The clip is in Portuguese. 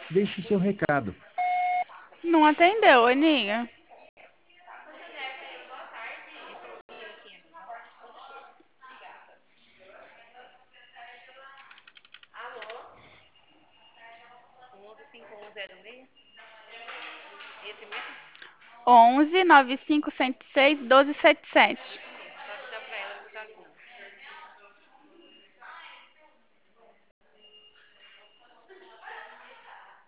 Deixe seu recado. Não atendeu, Aninha. 11 9506 1277.